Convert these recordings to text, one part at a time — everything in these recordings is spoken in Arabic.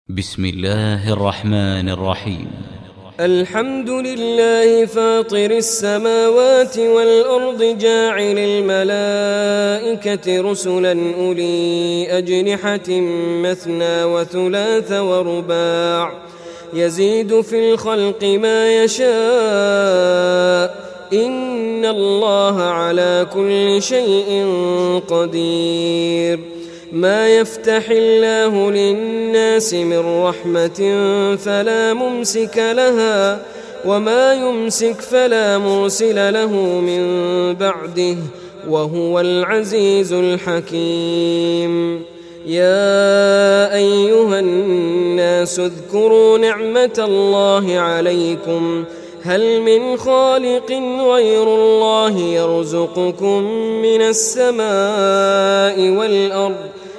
بسم الله الرحمن الرحيم. الحمد لله فاطر السماوات والأرض جاعل الملائكة رسلا أولي أجنحة مثنى وثلاث ورباع يزيد في الخلق ما يشاء إن الله على كل شيء قدير. ما يفتح الله للناس من رحمة فلا ممسك لها وما يمسك فلا مرسل له من بعده وهو العزيز الحكيم. يا أيها الناس اذكروا نعمة الله عليكم هل من خالق غير الله يرزقكم من السماء والأرض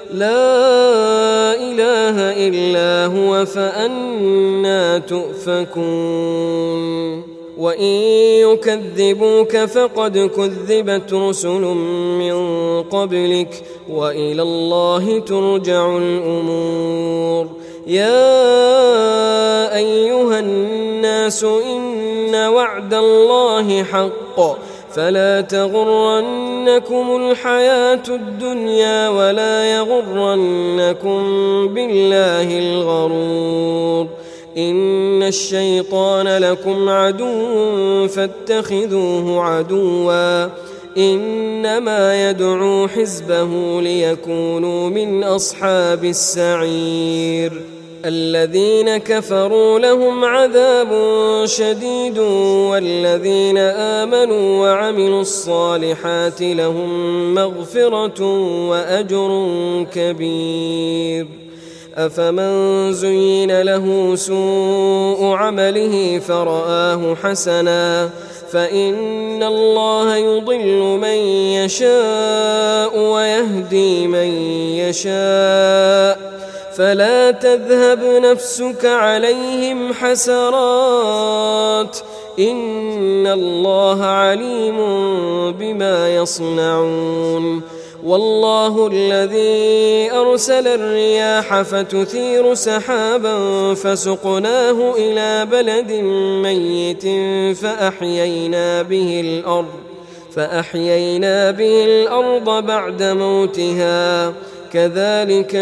لا إله إلا هو فأنى تؤفكون. وإن يكذبوك فقد كذبت رسل من قبلك وإلى الله ترجع الأمور. يا أيها الناس إن وعد الله حق فلا تغرنكم الحياة الدنيا ولا يغرنكم بالله الغرور. إن الشيطان لكم عدو فاتخذوه عدوا إنما يدعو حزبه ليكونوا من أصحاب السعير. الذين كفروا لهم عذاب شديد والذين آمنوا وعملوا الصالحات لهم مغفرة وأجر كبير. أفمن زين له سوء عمله فرآه حسنا فإن الله يضل من يشاء ويهدي من يشاء فلا تذهب نفسك عليهم حسرات إن الله عليم بما يصنعون. والله الذي أرسل الرياح فتثير سحابا فسقناه إلى بلد ميت فأحيينا به الأرض بعد موتها كذلك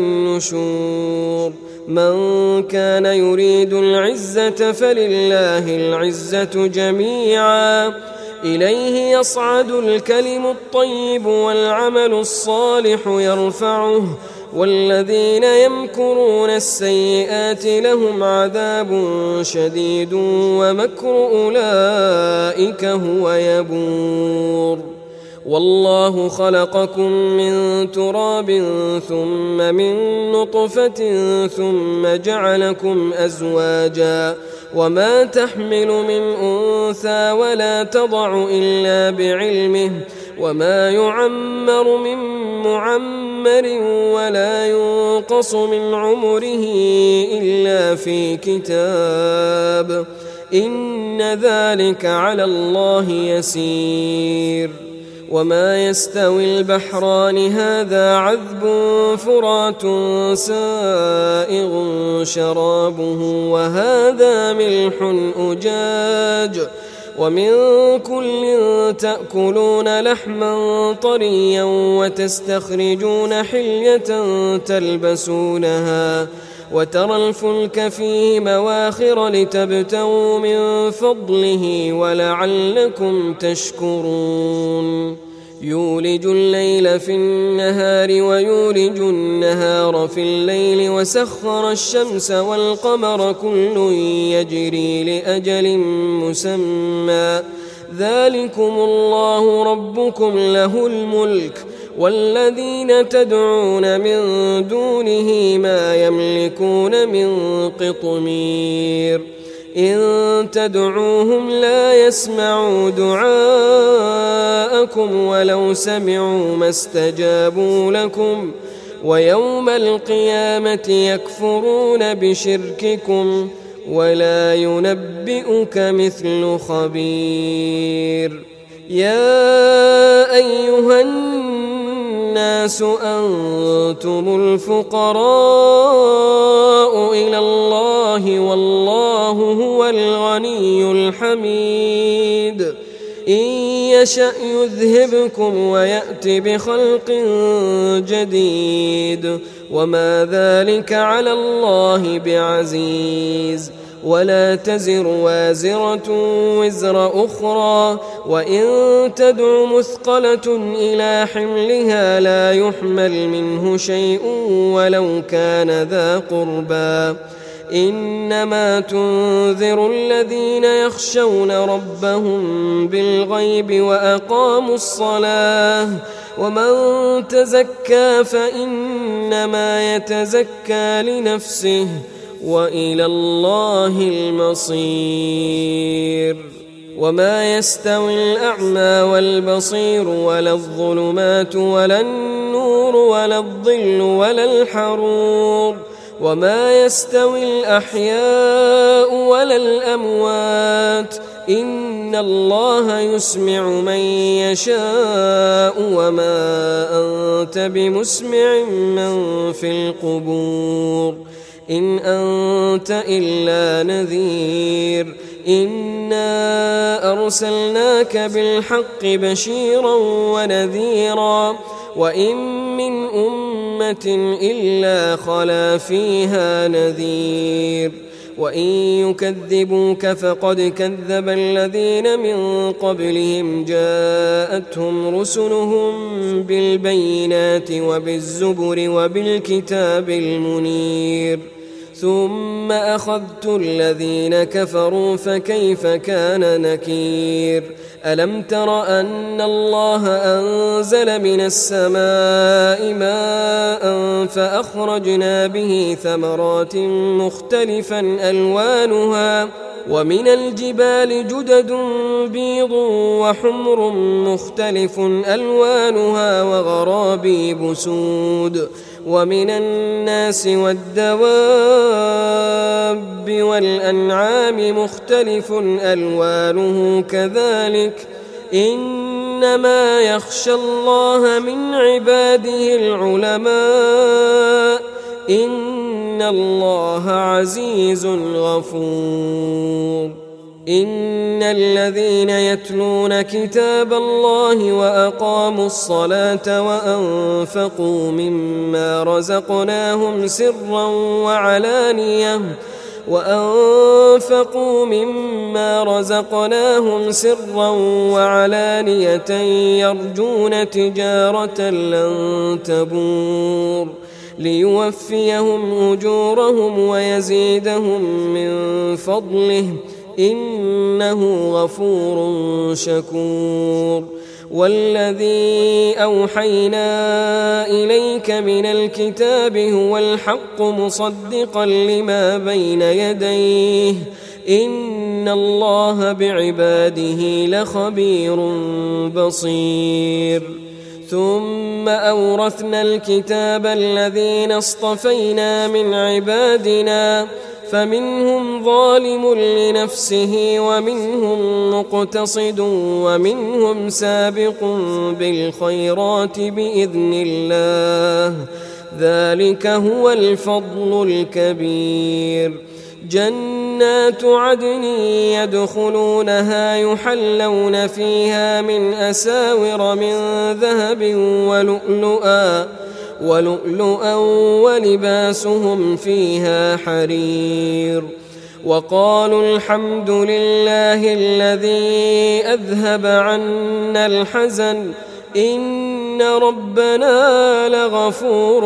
النشور. من كان يريد العزة فلله العزة جميعا إليه يصعد الكلم الطيب والعمل الصالح يرفعه والذين يمكرون السيئات لهم عذاب شديد ومكر أولئك هو يبور. والله خلقكم من تراب ثم من نطفة ثم جعلكم أزواجا وما تحمل من أنثى ولا تضع إلا بعلمه وما يعمر من معمر ولا ينقص من عمره إلا في كتاب إن ذلك على الله يسير. وما يستوي البحران هذا عذب فرات سائغ شرابه وهذا ملح أجاج ومن كل تأكلون لحما طريا وتستخرجون حلية تلبسونها وترى الفلك فيه مواخر لتبتغوا من فضله ولعلكم تشكرون. يولج الليل في النهار ويولج النهار في الليل وسخر الشمس والقمر كل يجري لأجل مسمى ذلكم الله ربكم له الملك والذين تدعون من دونه ما يملكون من قطمير. إن تدعوهم لا يسمعوا دعاءكم ولو سمعوا ما استجابوا لكم ويوم القيامة يكفرون بشرككم ولا ينبئك مثل خبير. يا أيها الناس أنتم الفقراء يشأ يذهبكم ويأت بخلق جديد وما ذلك على الله بعزيز. ولا تزر وازرة وزر أخرى وإن تدع مثقلة إلى حملها لا يحمل منه شيء ولو كان ذا قربى إنما تنذر الذين يخشون ربهم بالغيب وأقاموا الصلاة ومن تزكى فإنما يتزكى لنفسه وإلى الله المصير. وما يستوي الأعمى والبصير ولا الظلمات ولا النور ولا الظل ولا الحرور وما يستوي الأحياء ولا الأموات إن الله يسمع من يشاء وما أنت بمسمع من في القبور إن أنت إلا نذير إنا أرسلناك بالحق بشيرا ونذيرا وإن من أمة إلا خلا فيها نذير وإن يكذبوك فقد كذب الذين من قبلهم جاءتهم رسلهم بالبينات وبالزبر وبالكتاب المنير ثم أخذت الذين كفروا فكيف كان نكير. ألم تر أن الله أنزل من السماء ماء فأخرجنا به ثمرات مختلفا ألوانها ومن الجبال جدد بيض وحمر مختلف ألوانها وغرابيب سود ومن الناس والدواب والأنعام مختلف ألوانه كذلك إنما يخشى الله من عباده العلماء إن الله عزيز غفور. إن الذين يتلون كتاب الله وأقاموا الصلاة وأنفقوا مما رزقناهم سرا وعلانية يرجون تجارة لن تبور ليوفيهم أجورهم ويزيدهم من فضله إنه غفور شكور. والذي أوحينا إليك من الكتاب هو الحق مصدقا لما بين يديه إن الله بعباده لخبير بصير. ثم أورثنا الكتاب الذين اصطفينا من عبادنا فمنهم ظالم لنفسه ومنهم مقتصد ومنهم سابق بالخيرات بإذن الله ذلك هو الفضل الكبير. جنات عدن يدخلونها يحلون فيها من أساور من ذهب ولؤلؤا ولباسهم فيها حرير. وقالوا الحمد لله الذي أذهب عنا الحزن إن ربنا لغفور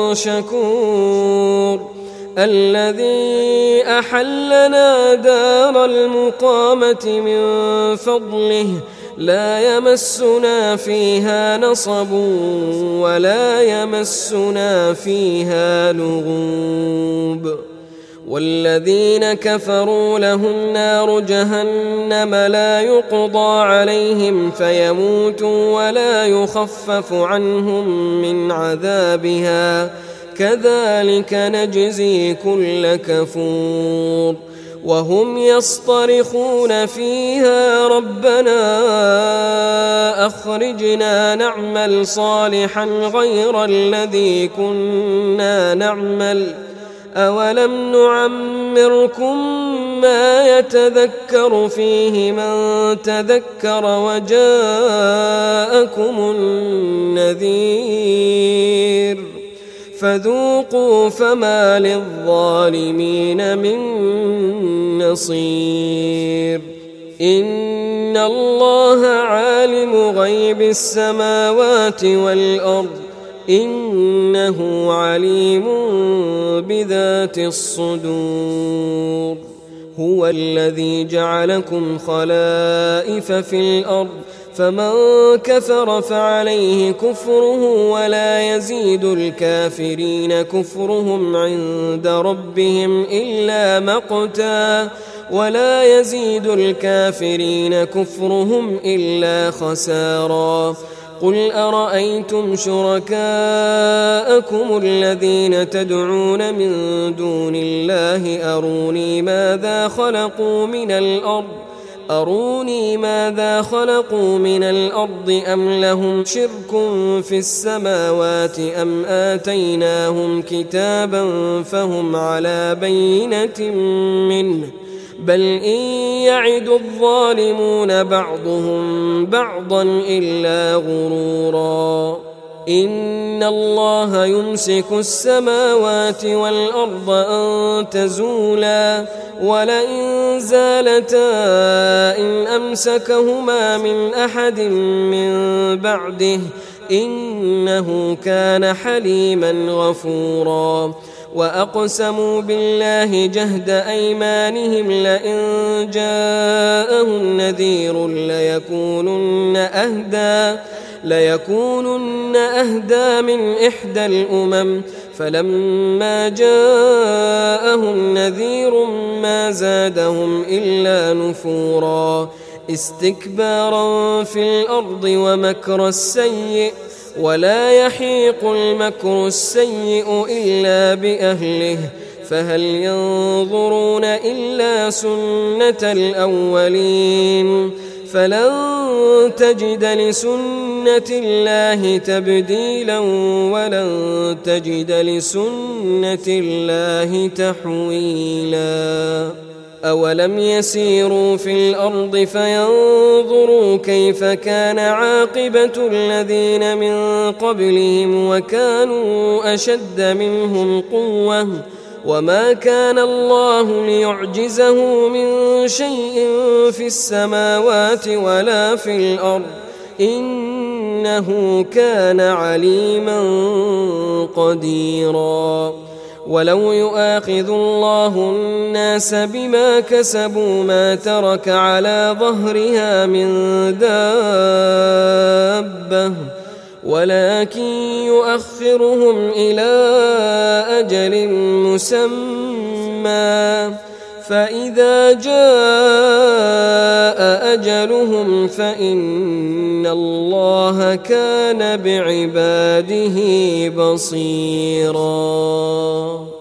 شكور. الذي أحلنا دار المقامة من فضله لا يمسنا فيها نصب ولا يمسنا فيها لغوب. والذين كفروا لهم نار جهنم لا يقضى عليهم فيموتوا ولا يخفف عنهم من عذابها كذلك نجزي كل كفور. وهم يصطرخون فيها ربنا أخرجنا نعمل صالحا غير الذي كنا نعمل أولم نعمركم ما يتذكر فيه من تذكر وجاءكم النذير فذوقوا فما للظالمين من نصير إن الله عالم غيب السماوات والأرض إنه عليم بذات الصدور هو الذي جعلكم خلائف في الأرض فمن كفر فعليه كفره ولا يزيد الكافرين كفرهم عند ربهم إلا مقتا ولا يزيد الكافرين كفرهم إلا خسارا قل أرأيتم شركاءكم الذين تدعون من دون الله أروني ماذا خلقوا من الأرض أم لهم شرك في السماوات أم آتيناهم كتابا فهم على بينة منه بل إن يعد الظالمون بعضهم بعضا إلا غرورا إن الله يمسك السماوات والأرض أن تزولا ولئن زالتا إن أمسكهما من أحد من بعده إنه كان حليما غفورا وأقسموا بالله جهد أيمانهم لئن جاءهم نذير ليكونن أهدى من إحدى الأمم فلما جاءهم نذير ما زادهم إلا نفورا استكبارا في الأرض ومكر السيء ولا يحيق المكر السيء إلا بأهله فهل ينظرون إلا سنة الأولين فلن تجد لسنة الله تبديلا ولن تجد لسنة الله تحويلا أولم يسيروا في الأرض فينظروا كيف كان عاقبة الذين من قبلهم وكانوا أشد منهم قوة وما كان الله ليعجزه من شيء في السماوات ولا في الأرض إنه كان عليما قديرا ولو يؤاخذ الله الناس بما كسبوا ما ترك على ظهرها من دابة ولكن يؤخرهم إلى أجل مسمى فإذا جاء أجلهم فإن الله كان بعباده بصيراً